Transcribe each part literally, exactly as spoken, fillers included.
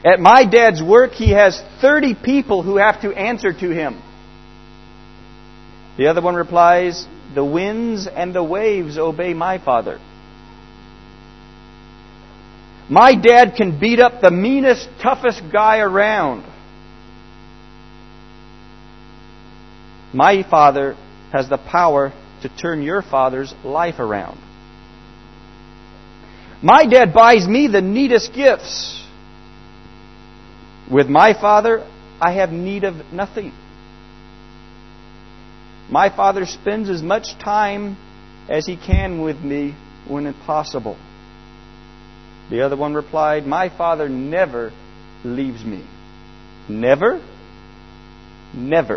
At my dad's work, he has thirty people who have to answer to him. The other one replies, the winds and the waves obey my father. My dad can beat up the meanest, toughest guy around. My father has the power to turn your father's life around. My dad buys me the neatest gifts. With my father, I have need of nothing. My father spends as much time as he can with me when possible. The other one replied, my father never leaves me. Never? Never.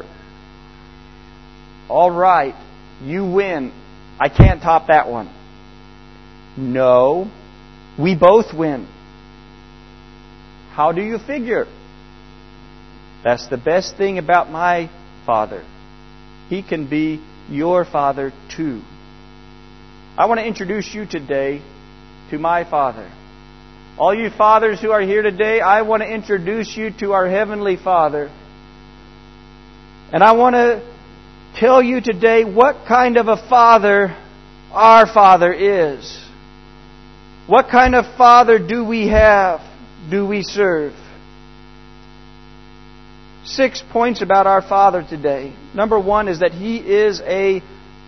All right, you win. I can't top that one. No, we both win. How do you figure? That's the best thing about my father. He can be your father too. I want to introduce you today to my Father. All you fathers who are here today, I want to introduce you to our Heavenly Father. And I want to tell you today what kind of a Father our Father is. What kind of Father do we have, do we serve? Six points about our Father today. Number one is that He is a,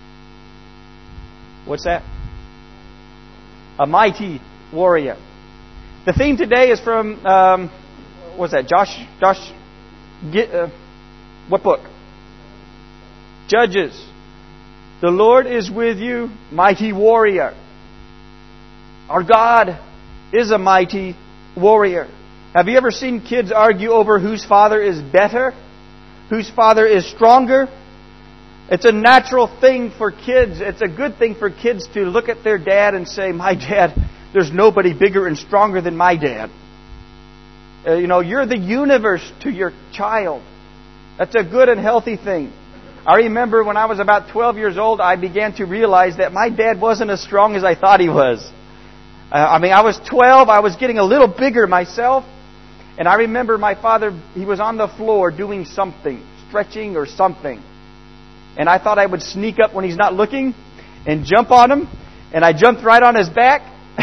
what's that? A mighty warrior. The theme today is from, um, what's that? Josh, Josh, get, uh, what book? Judges. The Lord is with you, mighty warrior. Our God is a mighty warrior. Have you ever seen kids argue over whose father is better? Whose father is stronger? It's a natural thing for kids. It's a good thing for kids to look at their dad and say, my dad, there's nobody bigger and stronger than my dad. Uh, you know, you're the universe to your child. That's a good and healthy thing. I remember when I was about twelve years old, I began to realize that my dad wasn't as strong as I thought he was. Uh, I mean, I was twelve. I was getting a little bigger myself. And I remember my father, he was on the floor doing something, stretching or something. And I thought I would sneak up when he's not looking and jump on him. And I jumped right on his back.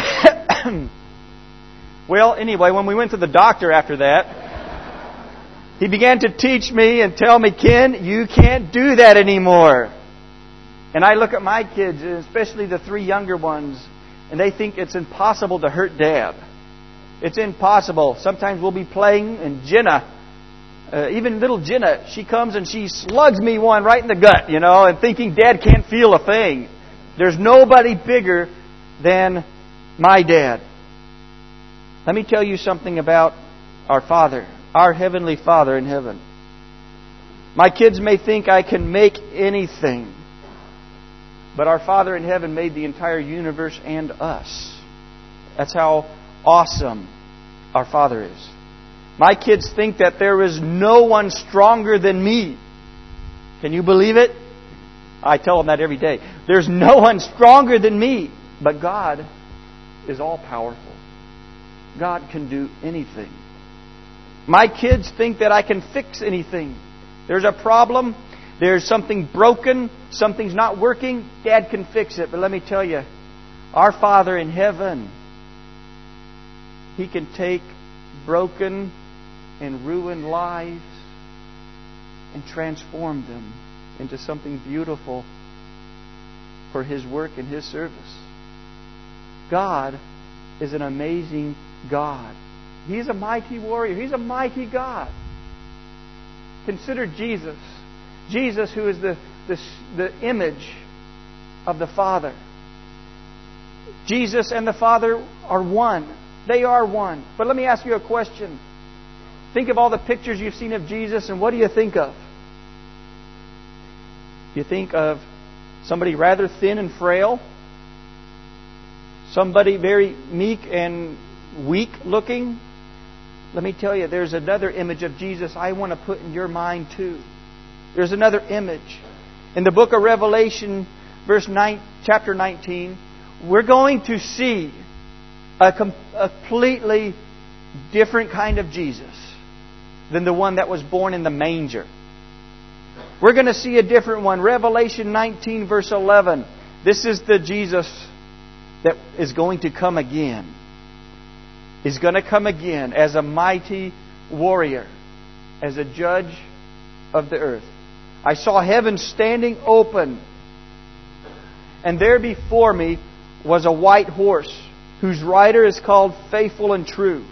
Well, anyway, when we went to the doctor after that, he began to teach me and tell me, Ken, you can't do that anymore. And I look at my kids, especially the three younger ones, and they think it's impossible to hurt Dad. It's impossible. Sometimes we'll be playing, and Jenna, uh, even little Jenna, she comes and she slugs me one right in the gut, you know, and thinking Dad can't feel a thing. There's nobody bigger than my dad. Let me tell you something about our Father, our Heavenly Father in heaven. My kids may think I can make anything, but our Father in heaven made the entire universe and us. That's how awesome our Father is. My kids think that there is no one stronger than me. Can you believe it? I tell them that every day. There's no one stronger than me. But God is all powerful. God can do anything. My kids think that I can fix anything. There's a problem. There's something broken. Something's not working. Dad can fix it. But let me tell you, our Father in heaven, He can take broken and ruined lives and transform them into something beautiful for His work and His service. God is an amazing God. He's a mighty warrior. He's a mighty God. Consider Jesus. Jesus, who is the, the, the image of the Father. Jesus and the Father are one. They are one. But let me ask you a question. Think of all the pictures you've seen of Jesus, and what do you think of? You think of somebody rather thin and frail? Somebody very meek and weak looking? Let me tell you, there's another image of Jesus I want to put in your mind too. There's another image. In the book of Revelation, verse nine, chapter nineteen, we're going to see a completely different kind of Jesus than the one that was born in the manger. We're going to see a different one. Revelation nineteen, verse eleven. This is the Jesus that is going to come again. He's going to come again as a mighty warrior, as a judge of the earth. I saw heaven standing open, and there before me was a white horse, whose rider is called Faithful and True.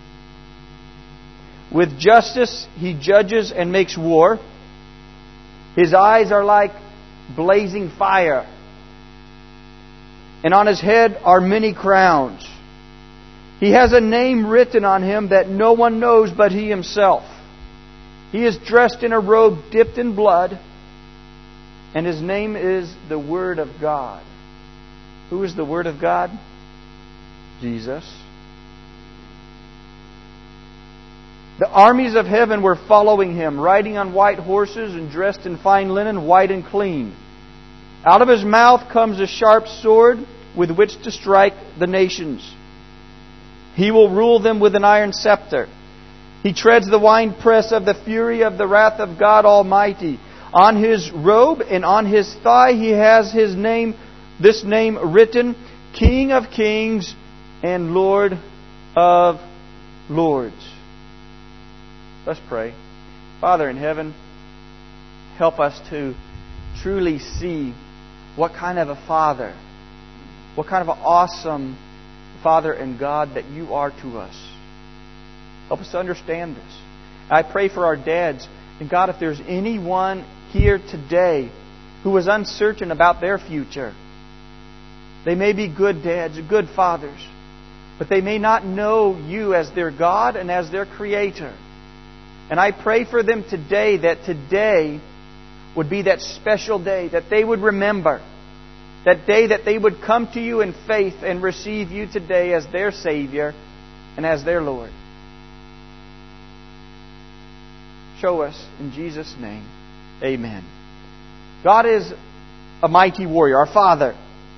With justice he judges and makes war. His eyes are like blazing fire, and on his head are many crowns. He has a name written on him that no one knows but he himself. He is dressed in a robe dipped in blood, and his name is the Word of God. Who is the Word of God? Jesus. The armies of heaven were following him, riding on white horses and dressed in fine linen, white and clean. Out of his mouth comes a sharp sword with which to strike the nations. He will rule them with an iron scepter. He treads the winepress of the fury of the wrath of God Almighty. On his robe and on his thigh he has his name, this name written, King of Kings and Lord of Lords. Let's pray. Father in heaven, help us to truly see what kind of a Father, what kind of an awesome Father and God that you are to us. Help us to understand this. I pray for our dads. And God, if there's anyone here today who is uncertain about their future, they may be good dads, good fathers, but they may not know you as their God and as their Creator. And I pray for them today that today would be that special day, that they would remember, that day that they would come to you in faith and receive you today as their Savior and as their Lord. Show us in Jesus' name. Amen. God is a mighty warrior, our Father.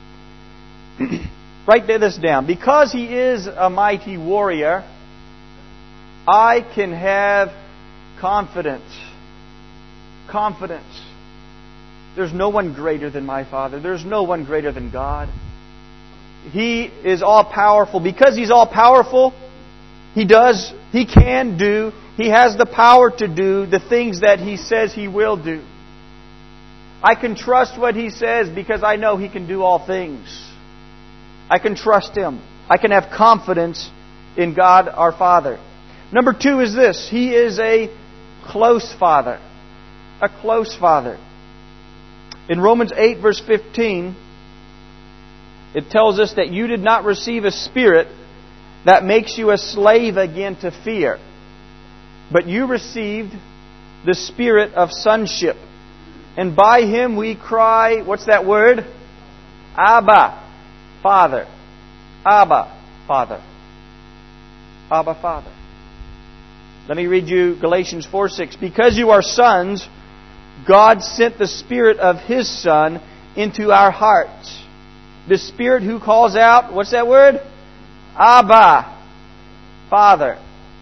Write this down. Because He is a mighty warrior, I can have confidence. Confidence. There's no one greater than my Father. There's no one greater than God. He is all-powerful. Because He's all-powerful, He does, He can do, He has the power to do the things that He says He will do. I can trust what He says because I know He can do all things. I can trust Him. I can have confidence in God our Father. Number two is this. He is a close Father. A close Father. In Romans eight, verse fifteen, it tells us that you did not receive a spirit that makes you a slave again to fear, but you received the Spirit of sonship. And by Him we cry, what's that word? Abba, Father. Abba, Father. Abba, Father. Let me read you Galatians four six. Because you are sons, God sent the Spirit of His Son into our hearts. The Spirit who calls out, what's that word? Abba, Father.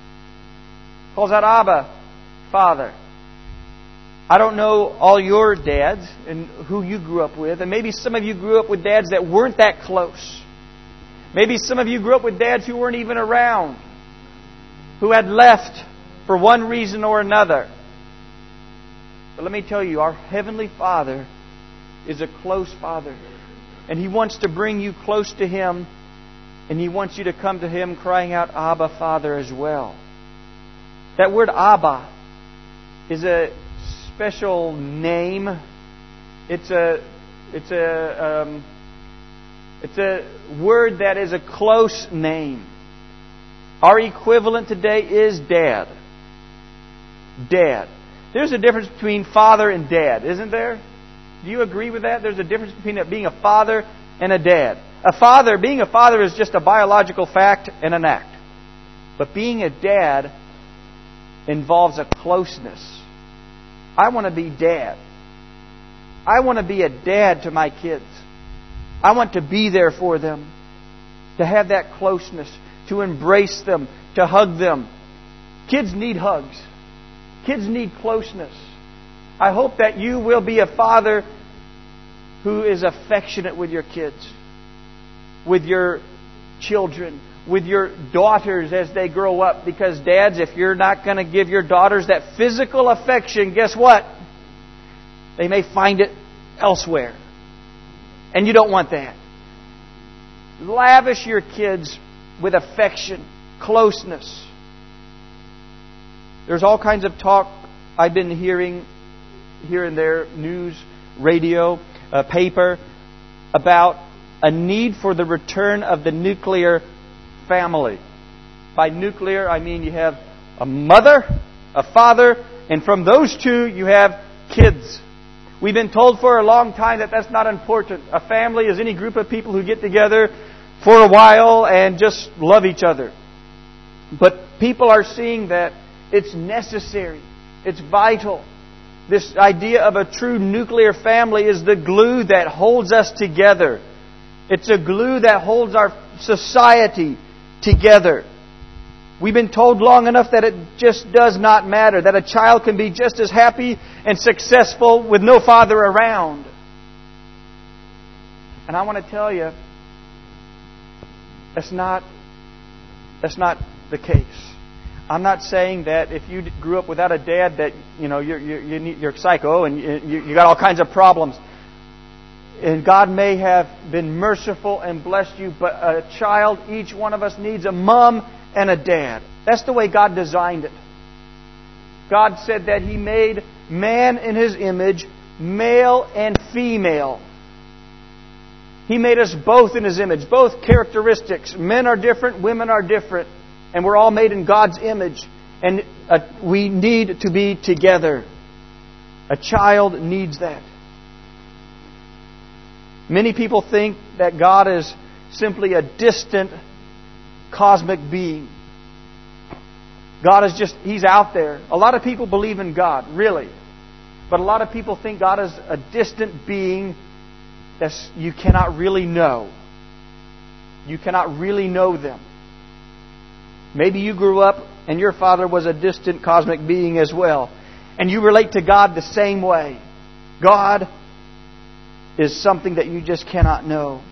Calls out Abba, Father. I don't know all your dads and who you grew up with. And maybe some of you grew up with dads that weren't that close. Maybe some of you grew up with dads who weren't even around, who had left for one reason or another. But let me tell you, our Heavenly Father is a close Father. And He wants to bring you close to Him. And He wants you to come to Him crying out, Abba, Father, as well. That word Abba is a special name. It's a it's a um, it's a word that is a close name. Our equivalent today is dad. Dad. There's a difference between father and dad, isn't there? Do you agree with that? There's a difference between being a father and a dad. A father, being a father is just a biological fact and an act. But being a dad involves a closeness. I want to be dad. I want to be a dad to my kids. I want to be there for them. To have that closeness. To embrace them. to hug them. Kids need hugs. Kids need closeness. I hope that you will be a father who is affectionate with your kids, with your children, with your daughters as they grow up. Because dads, if you're not going to give your daughters that physical affection, guess what? They may find it elsewhere. And you don't want that. Lavish your kids with affection, closeness. There's all kinds of talk I've been hearing here and there, news, radio, uh, paper, about a need for the return of the nuclear family. By nuclear, I mean you have a mother, a father, and from those two you have kids. We've been told for a long time that that's not important. A family is any group of people who get together for a while and just love each other. But people are seeing that it's necessary. It's vital. This idea of a true nuclear family is the glue that holds us together. It's a glue that holds our society together. We've been told long enough that it just does not matter, that a child can be just as happy and successful with no father around. And I want to tell you, that's not, that's not the case. I'm not saying that if you grew up without a dad that, you know, you're, you're, you're psycho and you, you got all kinds of problems. And God may have been merciful and blessed you, but a child, each one of us needs a mom and a dad. That's the way God designed it. God said that He made man in His image, male and female. He made us both in His image, both characteristics. Men are different, women are different. And we're all made in God's image. And uh, we need to be together. A child needs that. Many people think that God is simply a distant cosmic being. God is just, He's out there. A lot of people believe in God, really. But a lot of people think God is a distant being that you cannot really know. You cannot really know them. Maybe you grew up and your father was a distant cosmic being as well. And you relate to God the same way. God is something that you just cannot know.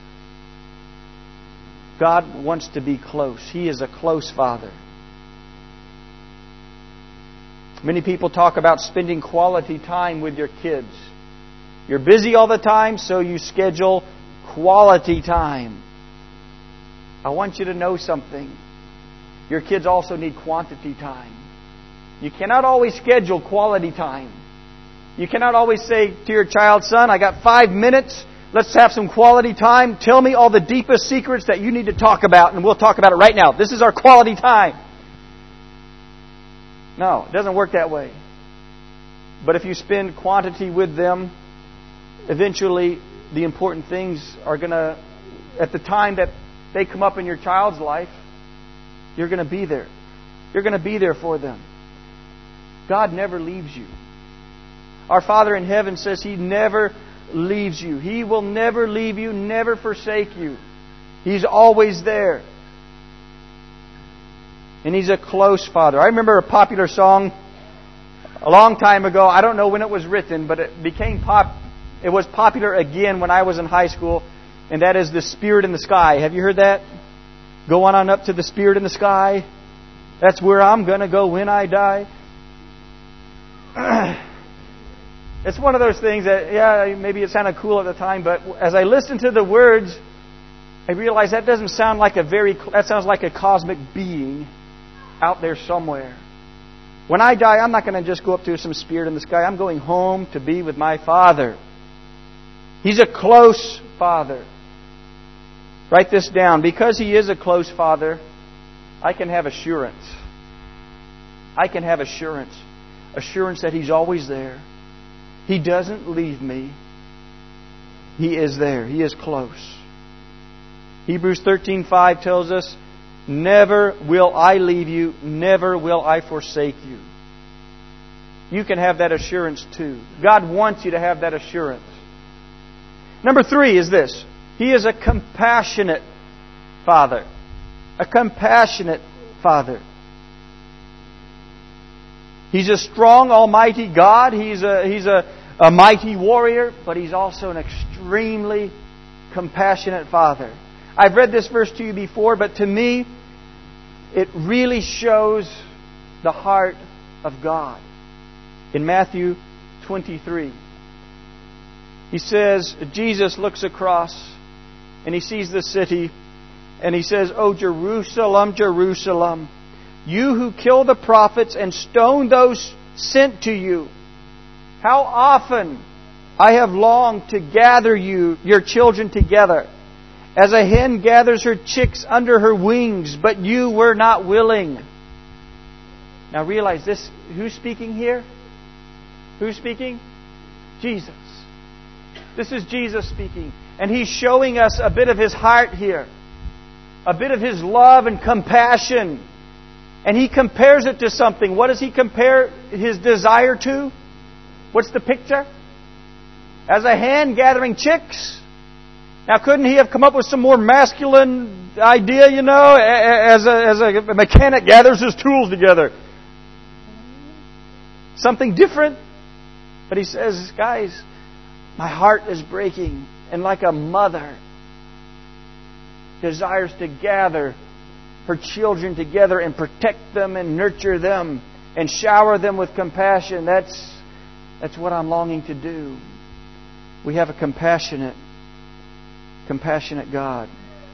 God wants to be close. He is a close Father. Many people talk about spending quality time with your kids. You're busy all the time, so you schedule quality time. I want you to know something. Your kids also need quantity time. You cannot always schedule quality time. You cannot always say to your child, son, I got five minutes. Let's have some quality time. Tell me all the deepest secrets that you need to talk about, and we'll talk about it right now. This is our quality time. No, it doesn't work that way. But if you spend quantity with them, eventually the important things are going to, at the time that they come up in your child's life, you're going to be there. You're going to be there for them. God never leaves you. Our Father in heaven says He never leaves you. He will never leave you, never forsake you. He's always there. And He's a close Father. I remember a popular song a long time ago. I don't know when it was written, but it became pop. It was popular again when I was in high school, and that is The Spirit in the Sky. Have you heard that? Go on, on up to the Spirit in the sky. That's where I'm going to go when I die. It's one of those things that, yeah, maybe it sounded cool at the time, but as I listened to the words, I realized that doesn't sound like a very, that sounds like a cosmic being out there somewhere. When I die, I'm not going to just go up to some spirit in the sky. I'm going home to be with my Father. He's a close Father. Write this down. Because He is a close Father, I can have assurance. I can have assurance. Assurance that He's always there. He doesn't leave me. He is there. He is close. Hebrews thirteen five tells us, never will I leave you, never will I forsake you. You can have that assurance too. God wants you to have that assurance. Number three is this. He is a compassionate Father. A compassionate Father. He's a strong, almighty God. He's a, he's a, a mighty warrior, but He's also an extremely compassionate Father. I've read this verse to you before, but to me, it really shows the heart of God. In Matthew twenty-three, He says, Jesus looks across and He sees the city and He says, "O Jerusalem, Jerusalem, you who kill the prophets and stone those sent to you, how often I have longed to gather you, your children together, as a hen gathers her chicks under her wings, but you were not willing." Now realize this, who's speaking here? Who's speaking? Jesus. This is Jesus speaking. And He's showing us a bit of His heart here. A bit of His love and compassion. And He compares it to something. What does He compare His desire to? What's the picture? As a hen gathering chicks. Now couldn't He have come up with some more masculine idea, you know, as a, as a mechanic gathers his tools together? Something different? But He says, guys, my heart is breaking. And like a mother desires to gather her children together and protect them and nurture them and shower them with compassion. That's, that's what I'm longing to do. We have a compassionate, compassionate God.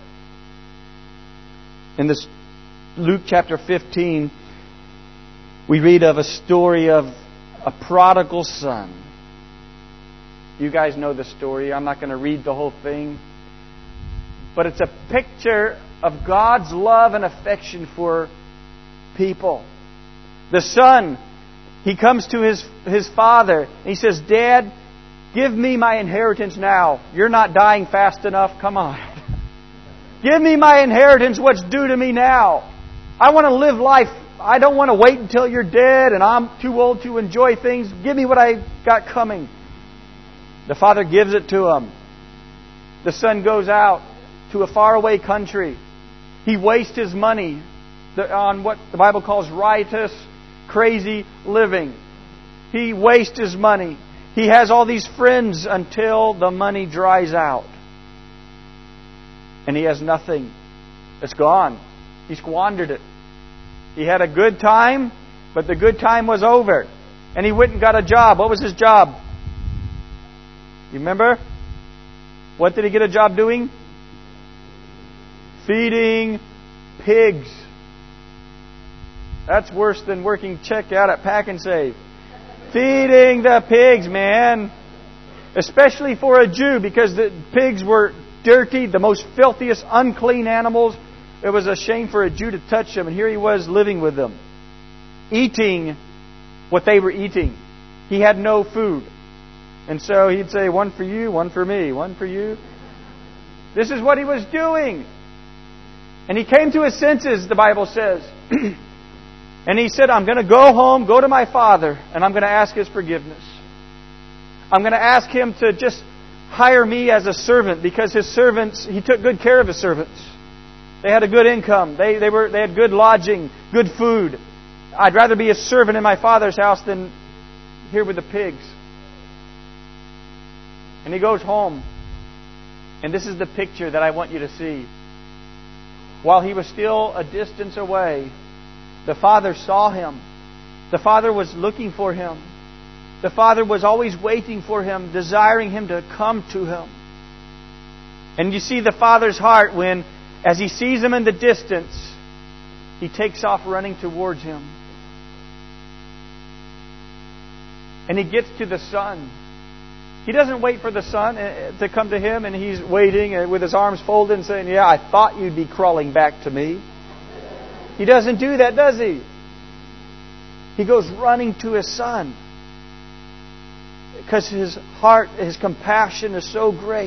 In this Luke chapter fifteen, we read of a story of a prodigal son. You guys know the story. I'm not going to read the whole thing. But it's a picture of God's love and affection for people. The son, he comes to his, his father and he says, "Dad, give me my inheritance now. You're not dying fast enough. Come on. Give me my inheritance, what's due to me now. I want to live life. I don't want to wait until you're dead and I'm too old to enjoy things. Give me what I got coming." The father gives it to him. The son goes out to a faraway country. He wastes his money on what the Bible calls riotous, crazy living. He wastes his money. He has all these friends until the money dries out. And he has nothing. It's gone. He squandered it. He had a good time, but the good time was over. And he went and got a job. What was his job? You remember? What did he get a job doing? Feeding pigs. That's worse than working check out at Pack and Save. Feeding the pigs, man. Especially for a Jew, because the pigs were dirty, the most filthiest, unclean animals. It was a shame for a Jew to touch them. And here he was living with them. Eating what they were eating. He had no food. And so he'd say, "One for you, one for me, one for you." This is what he was doing. And he came to his senses, the Bible says. And he said, "I'm going to go home, go to my father, and I'm going to ask his forgiveness. I'm going to ask him to just hire me as a servant," because his servants, he took good care of his servants. They had a good income. They, they, were, they had good lodging, good food. I'd rather be a servant in my father's house than here with the pigs. And he goes home. And this is the picture that I want you to see. While he was still a distance away, the father saw him. The father was looking for him. The father was always waiting for him, desiring him to come to him. And you see the father's heart when, as he sees him in the distance, he takes off running towards him. And he gets to the son. He doesn't wait for the son to come to him and he's waiting with his arms folded and saying, "Yeah, I thought you'd be crawling back to me." He doesn't do that, does he? He goes running to his son. Because his heart, his compassion is so great.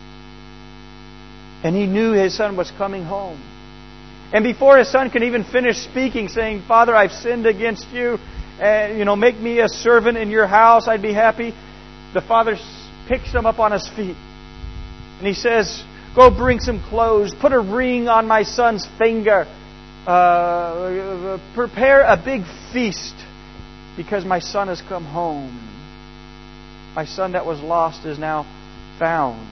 And he knew his son was coming home. And before his son can even finish speaking, saying, "Father, I've sinned against you. And, you know, make me a servant in your house, I'd be happy." The father picks him up on his feet. And he says, "Go bring some clothes. Put a ring on my son's finger. uh, prepare a big feast because my son has come home. My son that was lost is now found.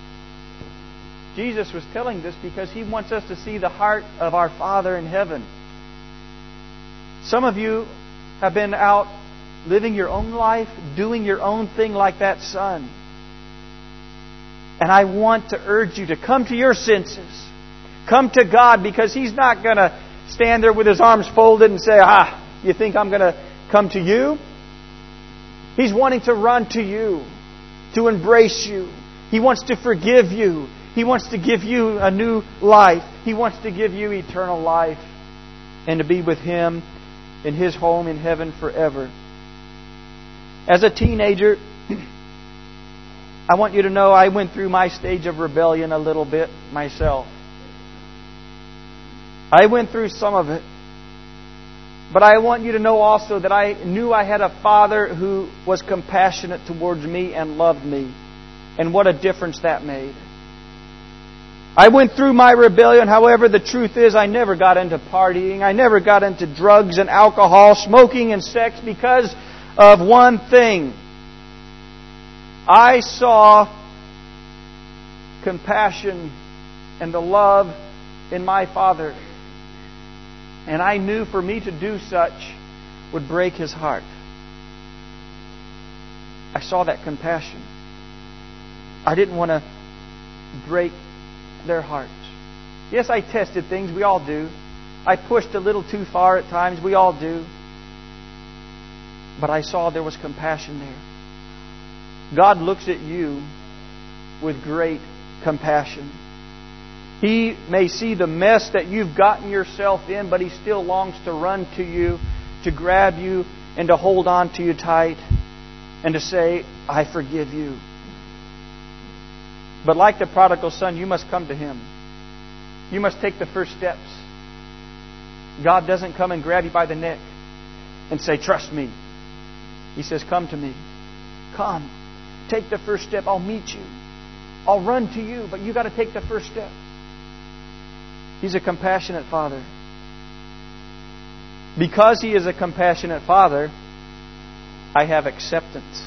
Jesus was telling this because He wants us to see the heart of our Father in heaven. Some of you have been out living your own life, doing your own thing like that son. And I want to urge you to come to your senses. Come to God, because He's not going to stand there with His arms folded and say, ah, you think I'm going to come to you? He's wanting to run to you, to embrace you. He wants to forgive you. He wants to give you a new life. He wants to give you eternal life and to be with Him in His home in heaven forever. As a teenager, I want you to know I went through my stage of rebellion a little bit myself. I went through some of it. But I want you to know also that I knew I had a Father who was compassionate towards me and loved me. And what a difference that made. I went through my rebellion. However, the truth is I never got into partying. I never got into drugs and alcohol, smoking and sex because of one thing. I saw compassion and the love in my Father. And I knew for me to do such would break His heart. I saw that compassion. I didn't want to break their hearts. Yes, I tested things. We all do. I pushed a little too far at times. We all do. But I saw there was compassion there. God looks at you with great compassion. He may see the mess that you've gotten yourself in, but He still longs to run to you, to grab you, and to hold on to you tight, and to say, I forgive you. But like the prodigal son, you must come to Him. You must take the first steps. God doesn't come and grab you by the neck and say, trust me. He says, come to me. Come. Take the first step. I'll meet you. I'll run to you, but you got to take the first step. He's a compassionate Father. Because He is a compassionate Father, I have acceptance.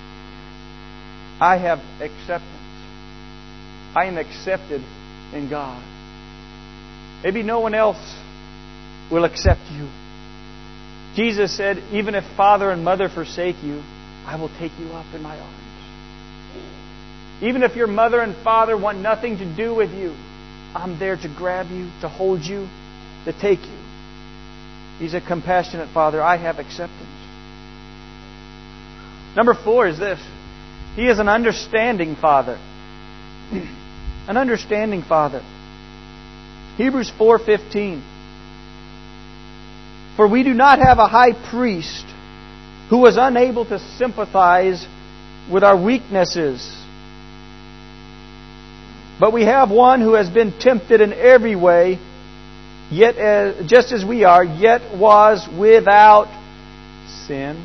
I have acceptance. I am accepted in God. Maybe no one else will accept you. Jesus said, even if father and mother forsake you, I will take you up in my arms. Even if your mother and father want nothing to do with you, I'm there to grab you, to hold you, to take you. He's a compassionate Father. I have acceptance. Number four is this. He is an understanding Father. An understanding Father. Hebrews four fifteen. For we do not have a high priest who was unable to sympathize with our weaknesses, but we have one who has been tempted in every way, yet as, just as we are, yet was without sin.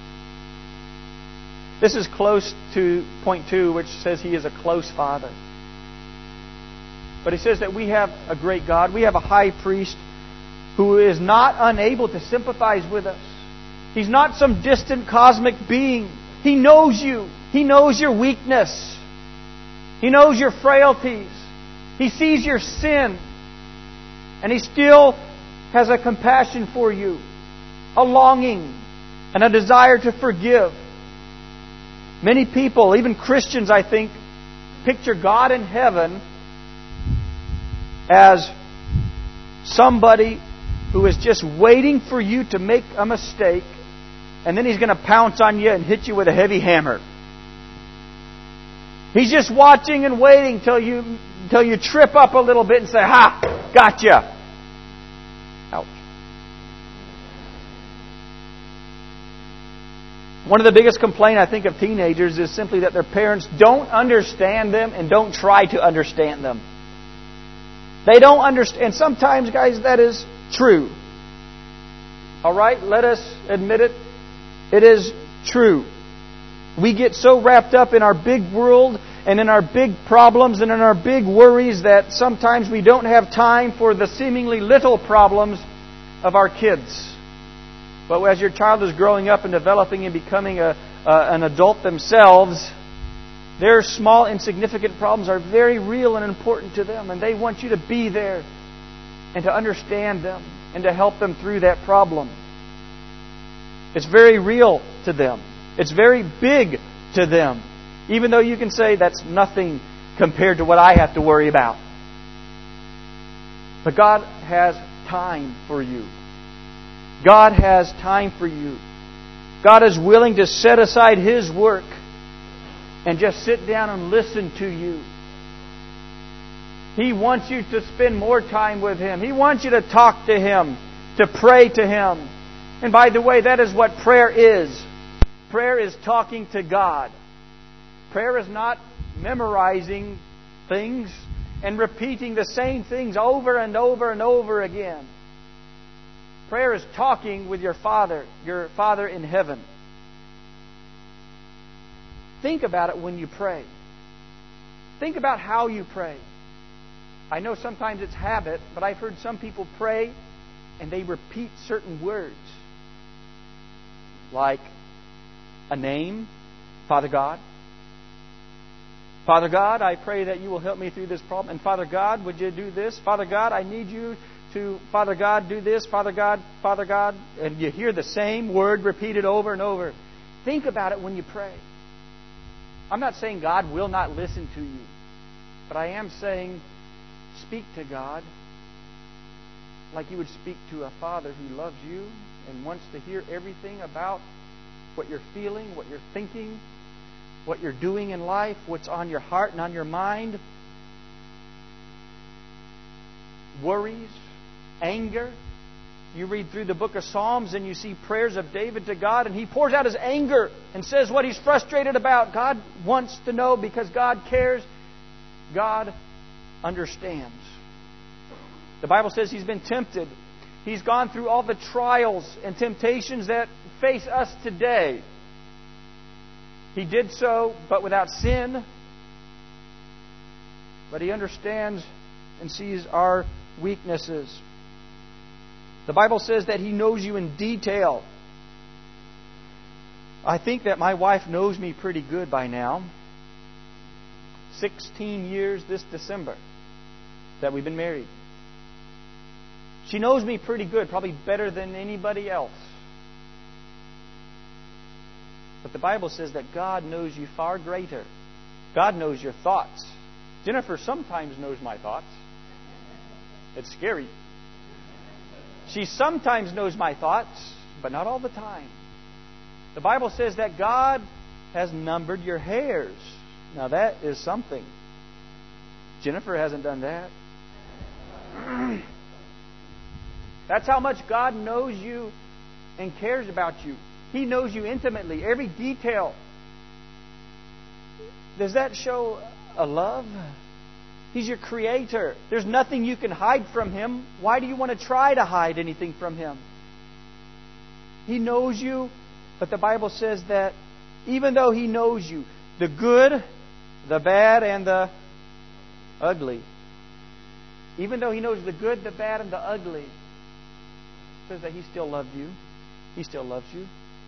This is close to point two, which says He is a close Father. But He says that we have a great God. We have a high priest who is not unable to sympathize with us. He's not some distant cosmic being. He knows you. He knows your weakness. He knows your frailties. He sees your sin. And He still has a compassion for you, a longing, and a desire to forgive. Many people, even Christians, I think, picture God in heaven as somebody who is just waiting for you to make a mistake, and then He's going to pounce on you and hit you with a heavy hammer. He's just watching and waiting till you till you trip up a little bit and say, ha, gotcha. Ouch. One of the biggest complaints, I think, of teenagers is simply that their parents don't understand them and don't try to understand them. They don't understand. And sometimes, guys, that is true. All right? Let us admit it. It is true. We get so wrapped up in our big world and in our big problems and in our big worries that sometimes we don't have time for the seemingly little problems of our kids. But as your child is growing up and developing and becoming a, uh, an adult themselves, their small, insignificant problems are very real and important to them. And they want you to be there and to understand them and to help them through that problem. It's very real to them. It's very big to them. Even though you can say that's nothing compared to what I have to worry about. But God has time for you. God has time for you. God is willing to set aside His work and just sit down and listen to you. He wants you to spend more time with Him. He wants you to talk to Him, to pray to Him. And by the way, that is what prayer is. Prayer is talking to God. Prayer is not memorizing things and repeating the same things over and over and over again. Prayer is talking with your Father, your Father in heaven. Think about it when you pray. Think about how you pray. I know sometimes it's habit, but I've heard some people pray and they repeat certain words. Like a name, Father God. Father God, I pray that you will help me through this problem. And Father God, would you do this? Father God, I need you to, Father God, do this. Father God, Father God. And you hear the same word repeated over and over. Think about it when you pray. I'm not saying God will not listen to you. But I am saying speak to God like you would speak to a father who loves you and wants to hear everything about what you're feeling, what you're thinking, what you're doing in life, what's on your heart and on your mind. Worries, anger. You read through the book of Psalms and you see prayers of David to God, and he pours out his anger and says what he's frustrated about. God wants to know because God cares. God understands. The Bible says He's been tempted. He's gone through all the trials and temptations that face us today. He did so, but without sin. But He understands and sees our weaknesses. The Bible says that He knows you in detail. I think that my wife knows me pretty good by now. Sixteen years this December that we've been married. She knows me pretty good, probably better than anybody else. But the Bible says that God knows you far greater. God knows your thoughts. Jennifer sometimes knows my thoughts. It's scary. She sometimes knows my thoughts, but not all the time. The Bible says that God has numbered your hairs. Now that is something. Jennifer hasn't done that. That's how much God knows you and cares about you. He knows you intimately, every detail. Does that show a love? He's your Creator. There's nothing you can hide from Him. Why do you want to try to hide anything from Him? He knows you, but the Bible says that even though He knows you, the good, the bad, and the ugly, even though He knows the good, the bad, and the ugly, it says that He still loved you. He still loves you.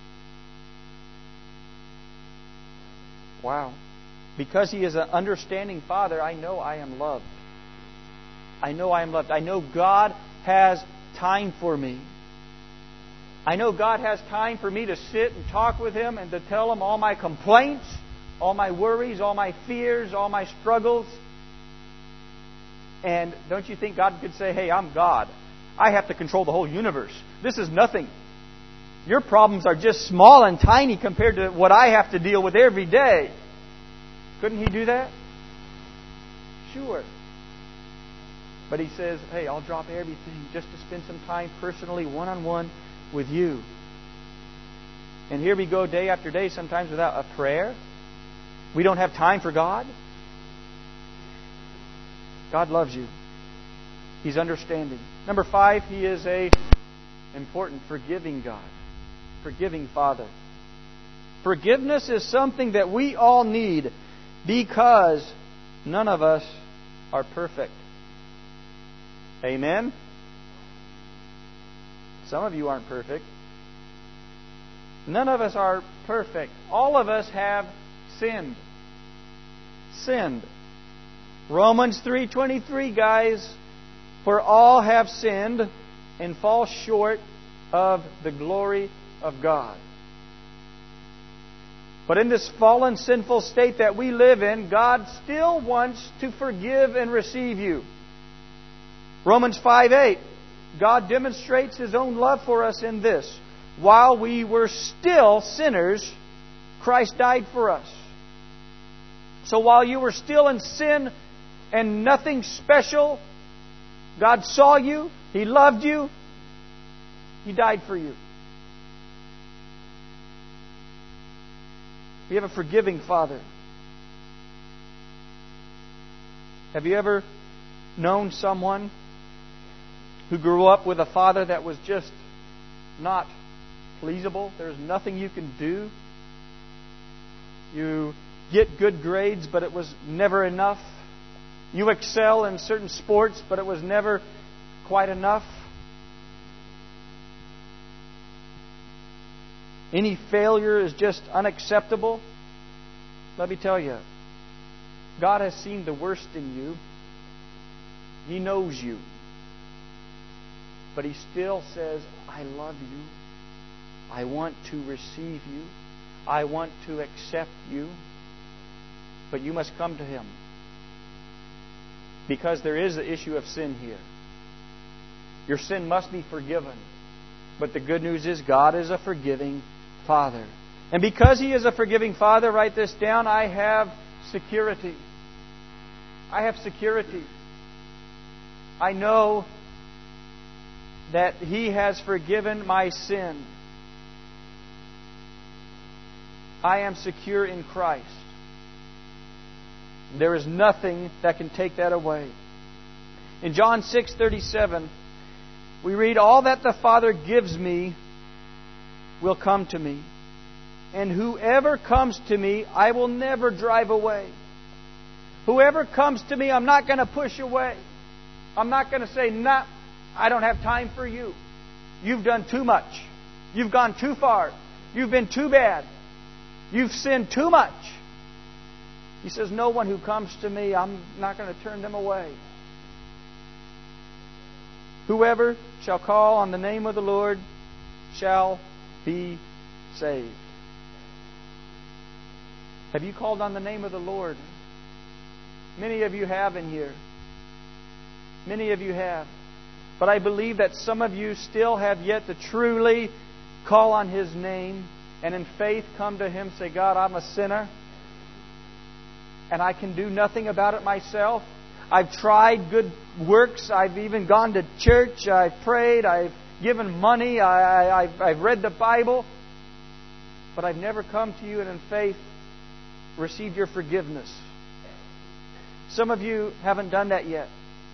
Wow. Because He is an understanding Father, I know I am loved. I know I am loved. I know God has time for me. I know God has time for me to sit and talk with Him and to tell Him all my complaints, all my worries, all my fears, all my struggles. And don't you think God could say, hey, I'm God. I have to control the whole universe. This is nothing. Your problems are just small and tiny compared to what I have to deal with every day. Couldn't He do that? Sure. But He says, hey, I'll drop everything just to spend some time personally, one-on-one with you. And here we go day after day, sometimes without a prayer. We don't have time for God. God loves you. He's understanding. Number five, He is a important forgiving God. Forgiving Father. Forgiveness is something that we all need. because none of us are perfect. Amen? Some of you aren't perfect. None of us are perfect. All of us have sinned. Sinned. Romans three twenty-three, guys. For all have sinned and fall short of the glory of God. But in this fallen, sinful state that we live in, God still wants to forgive and receive you. Romans five eight. God demonstrates His own love for us in this. While we were still sinners, Christ died for us. So while you were still in sin and nothing special, God saw you, He loved you, He died for you. We have a forgiving Father. Have you ever known someone who grew up with a father that was just not pleasable? There's nothing you can do. You get good grades, but it was never enough. You excel in certain sports, but it was never quite enough. Any failure is just unacceptable. Let me tell you, God has seen the worst in you. He knows you. But He still says, I love you. I want to receive you. I want to accept you. But you must come to Him. Because there is the issue of sin here. Your sin must be forgiven. But the good news is God is a forgiving Father. And because He is a forgiving Father, write this down, I have security. I have security. I know that He has forgiven my sin. I am secure in Christ. There is nothing that can take that away. In John six thirty-seven, we read, all that the Father gives me will come to me. And whoever comes to me, I will never drive away. Whoever comes to me, I'm not going to push away. I'm not going to say, nah, I don't have time for you. You've done too much. You've gone too far. You've been too bad. You've sinned too much. He says, no one who comes to me, I'm not going to turn them away. Whoever shall call on the name of the Lord shall be saved. Have you called on the name of the Lord? Many of you have in here. Many of you have. But I believe that some of you still have yet to truly call on His name and in faith come to Him, say, God, I'm a sinner and I can do nothing about it myself. I've tried good works. I've even gone to church. I've prayed. I've given money. I, I, I've, I've read the Bible. But I've never come to you and in faith received your forgiveness. Some of you haven't done that yet.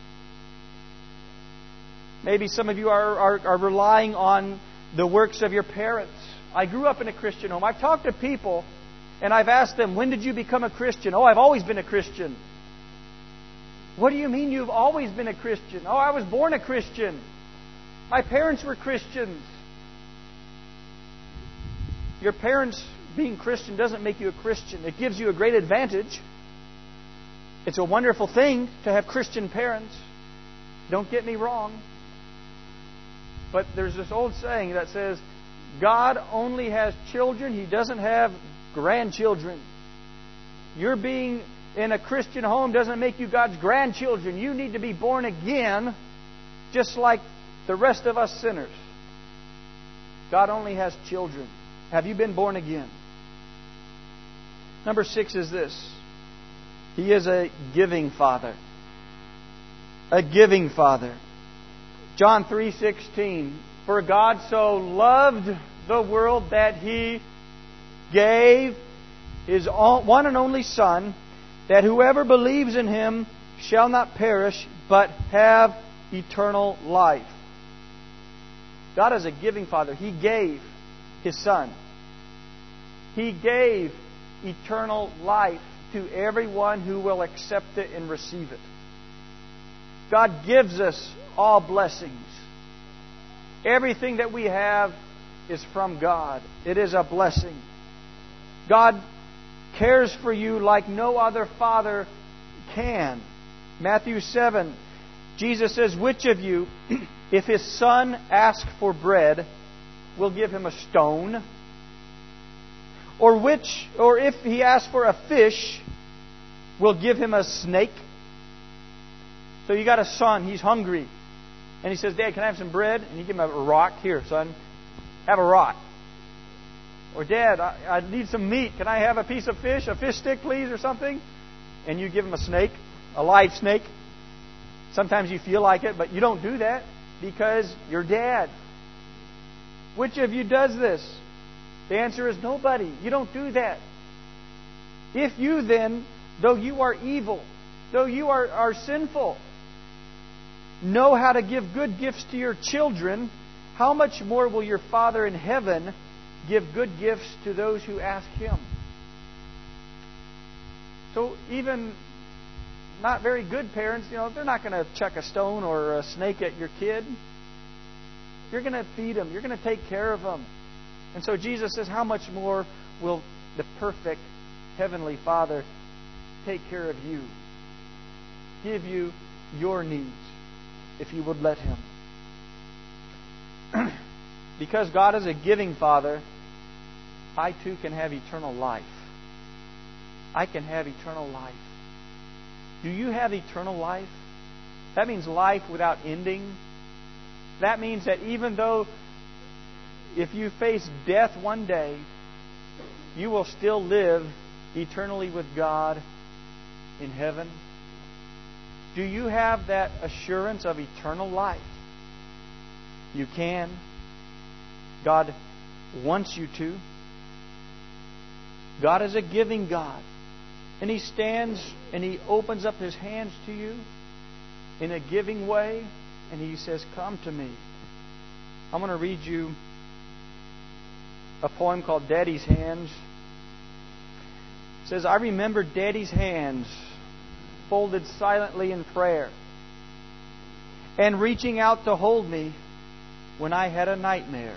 Maybe some of you are, are, are relying on the works of your parents. I grew up in a Christian home. I've talked to people and I've asked them, when did you become a Christian? Oh, I've always been a Christian. What do you mean you've always been a Christian? Oh, I was born a Christian. My parents were Christians. Your parents being Christian doesn't make you a Christian. It gives you a great advantage. It's a wonderful thing to have Christian parents. Don't get me wrong. But there's this old saying that says, God only has children. He doesn't have grandchildren. Your being in a Christian home doesn't make you God's grandchildren. You need to be born again, just like the rest of us sinners. God only has children. Have you been born again? Number six is this. He is a giving Father. A giving Father. John three sixteen. For God so loved the world that He gave His one and only Son, that whoever believes in Him shall not perish, but have eternal life. God is a giving Father. He gave His Son. He gave eternal life to everyone who will accept it and receive it. God gives us all blessings. Everything that we have is from God. It is a blessing. God cares for you like no other father can. Matthew seven, Jesus says, "Which of you, if his son asks for bread, will give him a stone? Or which, or if he asks for a fish, will give him a snake?" So you got a son, he's hungry. And he says, "Dad, can I have some bread?" And you give him a rock. "Here, son, have a rock." Or, "Dad, I, I need some meat. Can I have a piece of fish, a fish stick, please, or something?" And you give him a snake, a live snake. Sometimes you feel like it, but you don't do that because you're Dad. Which of you does this? The answer is nobody. You don't do that. If you then, though you are evil, though you are, are sinful, know how to give good gifts to your children, how much more will your Father in heaven give good gifts to those who ask Him? So even not very good parents, you know, they're not going to chuck a stone or a snake at your kid. You're going to feed them. You're going to take care of them. And so Jesus says, how much more will the perfect Heavenly Father take care of you? Give you your needs, if you would let Him. Because God is a giving Father, I too can have eternal life. I can have eternal life. Do you have eternal life? That means life without ending. That means that even though if you face death one day, you will still live eternally with God in heaven. Do you have that assurance of eternal life? You can. God wants you to. God is a giving God. And He stands and He opens up His hands to you in a giving way. And He says, "Come to me." I'm going to read you a poem called Daddy's Hands. It says, "I remember Daddy's hands folded silently in prayer and reaching out to hold me when I had a nightmare.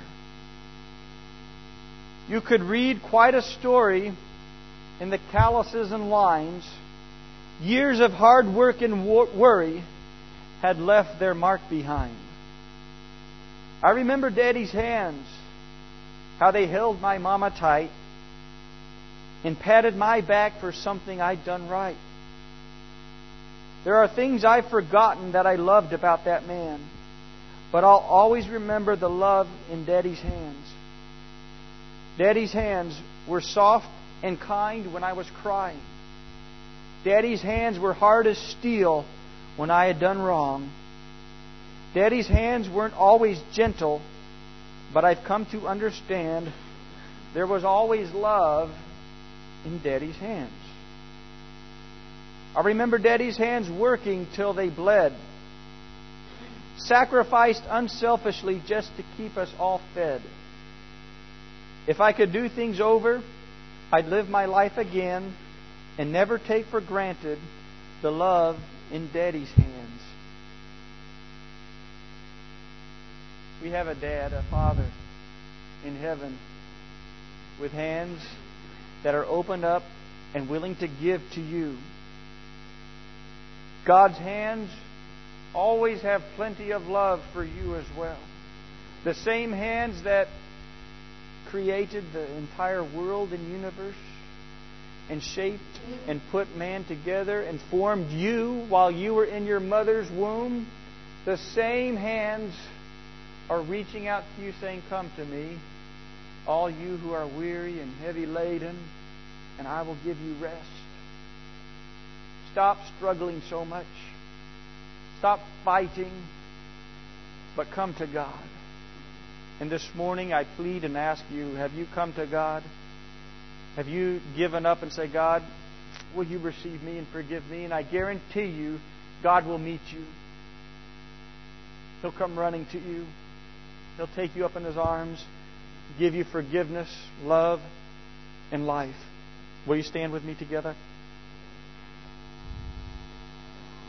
You could read quite a story in the calluses and lines. Years of hard work and worry had left their mark behind. I remember Daddy's hands, how they held my mama tight and patted my back for something I'd done right. There are things I've forgotten that I loved about that man, but I'll always remember the love in Daddy's hands. Daddy's hands were soft and kind when I was crying. Daddy's hands were hard as steel when I had done wrong. Daddy's hands weren't always gentle, but I've come to understand there was always love in Daddy's hands. I remember Daddy's hands working till they bled, sacrificed unselfishly just to keep us all fed. If I could do things over, I'd live my life again and never take for granted the love in Daddy's hands." We have a Dad, a Father in heaven with hands that are opened up and willing to give to you. God's hands always have plenty of love for you as well. The same hands that created the entire world and universe and shaped and put man together and formed you while you were in your mother's womb, the same hands are reaching out to you saying, "Come to me, all you who are weary and heavy laden, and I will give you rest." Stop struggling so much. Stop fighting, but come to God. And this morning I plead and ask you, have you come to God? Have you given up and say, "God, will you receive me and forgive me?" And I guarantee you, God will meet you. He'll come running to you. He'll take you up in His arms, give you forgiveness, love, and life. Will you stand with me together?